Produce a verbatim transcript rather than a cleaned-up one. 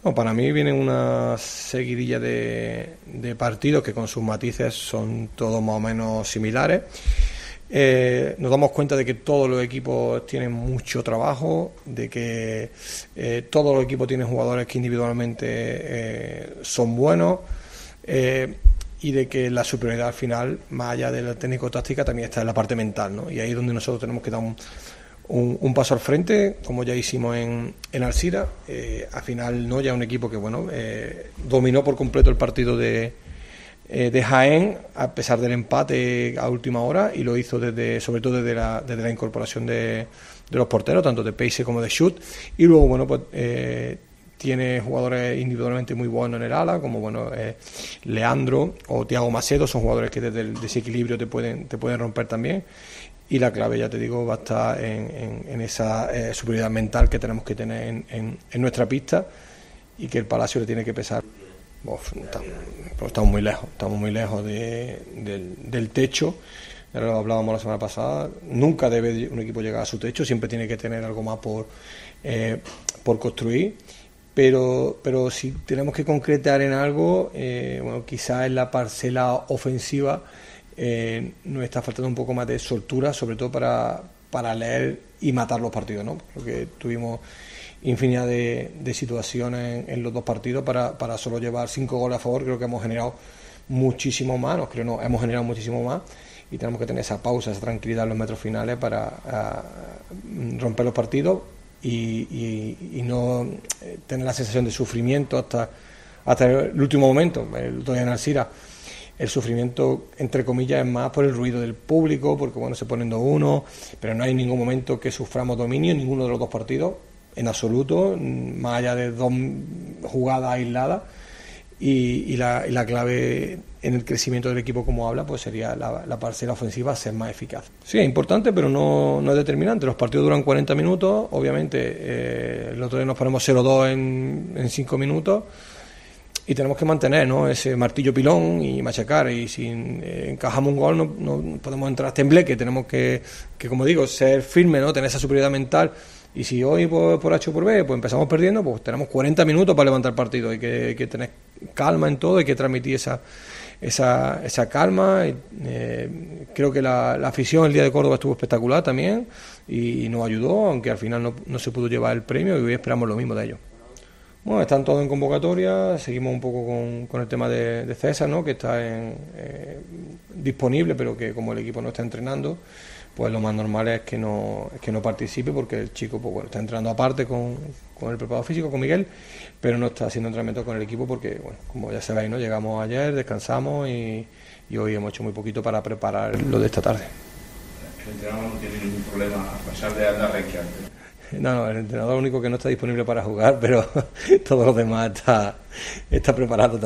No, para mí vienen una seguidilla de, de partidos que con sus matices son todos más o menos similares. Eh, nos damos cuenta de que todos los equipos tienen mucho trabajo, de que eh, todos los equipos tienen jugadores que individualmente eh, son buenos, eh, y de que la superioridad al final, más allá de la técnico-táctica, también está en la parte mental, ¿no? Y ahí es donde nosotros tenemos que dar un, un, un paso al frente, como ya hicimos en, en Alcira. Eh, al final, no, ya un equipo que bueno eh, dominó por completo el partido de de Jaén, a pesar del empate a última hora, y lo hizo desde, sobre todo desde la, desde la incorporación de, de los porteros, tanto de Pace como de Shoot. Y luego bueno pues eh, tiene jugadores individualmente muy buenos en el ala, como bueno eh, Leandro o Thiago Macedo, son jugadores que desde el desequilibrio te pueden te pueden romper también. Y la clave, ya te digo, va a estar en, en, en esa eh, superioridad mental que tenemos que tener en, en, en nuestra pista, y que el Palacio le tiene que pesar. Uf, estamos, estamos muy lejos, estamos muy lejos de, del, del techo. Ahora lo hablábamos la semana pasada. Nunca debe un equipo llegar a su techo, siempre tiene que tener algo más por, eh, por construir. Pero, pero si tenemos que concretar en algo, eh, bueno, quizás en la parcela ofensiva eh, nos está faltando un poco más de soltura, sobre todo para, para leer y matar los partidos, ¿no? Porque tuvimos infinidad de, de situaciones en, en los dos partidos para, para solo llevar cinco goles a favor. Creo que hemos generado muchísimo más, no, creo no, hemos generado muchísimo más, y tenemos que tener esa pausa, esa tranquilidad en los metros finales para a, romper los partidos y, y, y no tener la sensación de sufrimiento hasta, hasta el último momento. El otro día en Alcira, el sufrimiento, entre comillas, es más por el ruido del público, porque bueno, se ponen dos uno, pero no hay ningún momento que suframos dominio en ninguno de los dos partidos, en absoluto, más allá de dos jugadas aisladas. Y, y, la, y la clave en el crecimiento del equipo, como habla, pues sería la, la parcela ofensiva ser más eficaz. Sí, es importante, pero no, no es determinante. Los partidos duran cuarenta minutos, obviamente eh, el otro día nos ponemos cero dos en, en cinco minutos, y tenemos que mantener, ¿no?, ese martillo pilón y machacar. Y si eh, encajamos un gol no, no podemos entrar a tembleque, tenemos que, que, como digo, ser firmes, ¿no?, tener esa superioridad mental. Y si hoy por, por H o por B pues empezamos perdiendo, pues tenemos cuarenta minutos para levantar el partido. Hay que, hay que tener calma en todo, hay que transmitir esa esa, esa calma. Y, eh, creo que la, la afición el día de Córdoba estuvo espectacular también y, y nos ayudó, aunque al final no, no se pudo llevar el premio, y hoy esperamos lo mismo de ellos. Bueno, están todos en convocatoria, seguimos un poco con, con el tema de, de César, ¿no?, que está en, eh, disponible, pero que como el equipo no está entrenando, pues lo más normal es que no es que no participe, porque el chico pues bueno, está entrenando aparte con, con el preparador físico, con Miguel, pero no está haciendo entrenamiento con el equipo porque, bueno, como ya sabéis, ¿no?, llegamos ayer, descansamos y, y hoy hemos hecho muy poquito para preparar lo de esta tarde. El entrenador no tiene ningún problema a pesar de andar requiante. No, no, el entrenador único que no está disponible para jugar, pero todos los demás está, está preparado también.